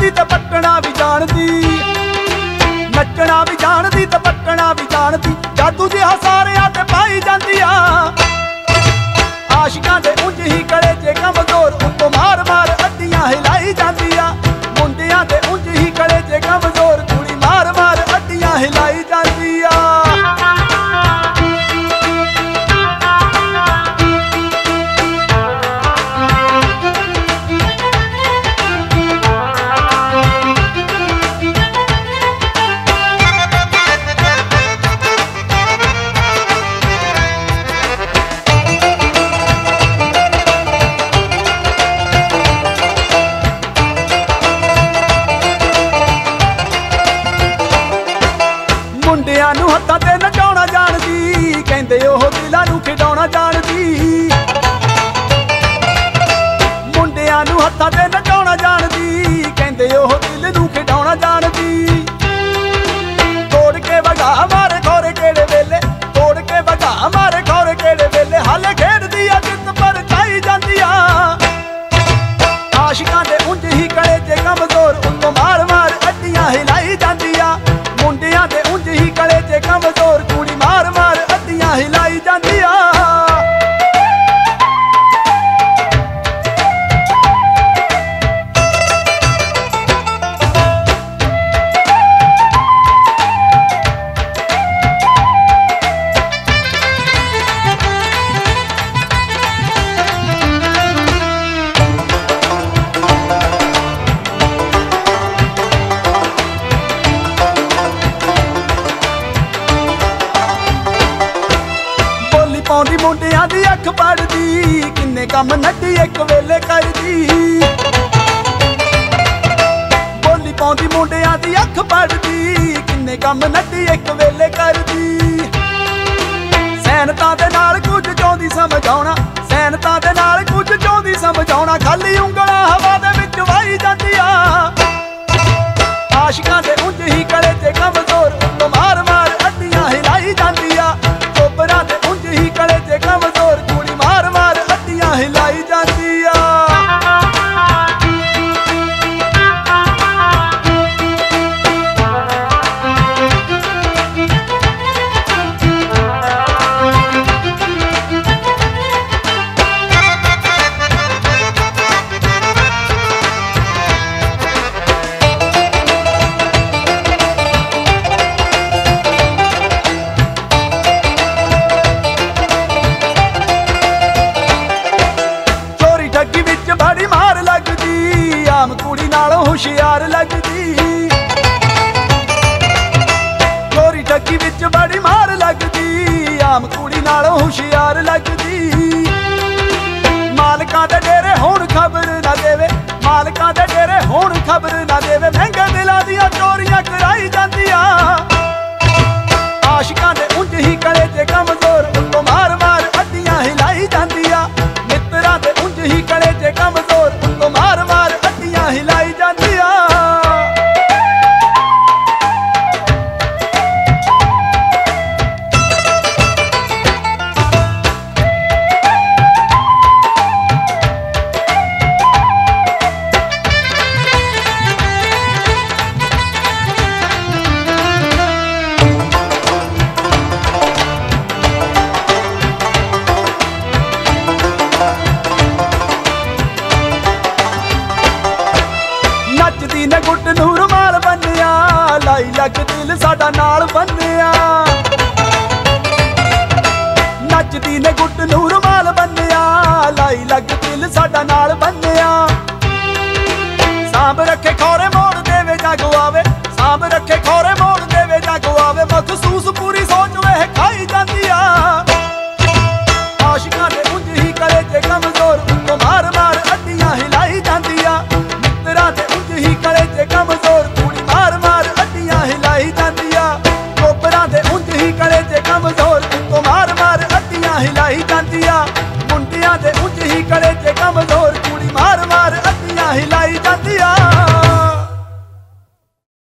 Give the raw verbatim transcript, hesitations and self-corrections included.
जाणदी ते पट्टना भी जाणदी, नचना भी जाणदी ते पट्टना भी जाणदी। जादू जिहा सारियां ते पाई जांदी आ, आशिकां दे उंज ही कड़े जे कमजोर उत्तों मार मार अड्डियां हिलाई जांदी आ। मुंडियां दे उंज ही कड़े जे कमजोर कुड़ी मार मार अड्डियां हिलाई जांदी आ। मुंडियां नूं हत्थां ते नचाउणा जाणदी, कहंदे ओह दिलां नूं खिडाउणा जाणदी। मुंडियां नूं हत्थां ते नचाउणा जाणदी, कहंदे ओह दिल नूं खिडाउणा जाणदी। तोड़ के वगा मारे खौरे केड़े वेले, तोड़ के वगा मारे खौरे केड़े वेले। हाले खेडदी आ जित पर चाई जांदी आ, आशिकां दे उंज ही कड़े जे कमजोर उत्तों मार मार अड्डियां हिलाई जांदी आ। मुंडियां दे उंज ही कड़े जे कमजोर कुड़ी मार मार अड्डियां हिलाई जांदी आ। पाउंदी मुंडियां दी अख पड़दी, किन्ने कम नड्डी एक वेले करदी। बोली पाउंदी मुंडियां दी अख पड़दी, किन्ने कम नड्डी एक वेले करदी। सैनतां दे नाल कुछ चाहुंदी समझाउणा, सैनतां दे नाल कुछ चाहुंदी समझाउणा। खाली उंगलां हवा दे विच वाई जांदी आ, आशिकां दे उंज ही कड़े जे कमजोर उत्तों मार मार अड्डियां हिलाई जांदी आ। चोबरां दे उंज ही कड़े जे कमजोर कुड़ी मार मार अड्डियां हिलाई जांदी आ। बड़ी मार लगदी, आम कुड़ी नालों हुशियार लगदी। चोरी ठगी विच बड़ी मार लगदी, आम कुड़ी नालों हुशियार लगदी। मालकां दे डेरे होण खबर ना देवे, मालकां दे डेरे होण खबर ना देवे। महंगे दिलां दियां चोरियां कराई जांदियां, आशिकां दे उंज ही कड़े जे कमजोर उत्तों मार मार अड्डियां हिलाई जांदियां। मित्तरां दे उंज ही कड़े जे कमजोर उत्तों मार मार अड्डियां हिलाई जांदियां। नचदी ने गुट नूं रुमाल बन्निया, लाई लग दिल साडा नाल बन्निया। नचदी ने गुट नूं रुमाल बन्निया, लाई लग दिल साडा नाल बन्निया। सांभ रखे खौरे मोड़ देवे जा गवावे, सांभ रखे खौरे मोड़ देवे जा गवावे। मखसूस पूरी सोच वेह खाई जांदी आ, आशिकां दे उंज ही कड़े जे कमजोर उत्तों मार मार अड्डियां हिलाई जांदी आ। मित्तरां दे उंज ही कड़े जे कमजोर कुड़ी मार मार अड्डियां हिलाई जांदी आ। चोबरां दे उंज ही कड़े जे कमजोर उत्तों मार मार अड्डियां हिलाई जांदी आ। मुंडियां दे उंज ही कड़े जे कमजोर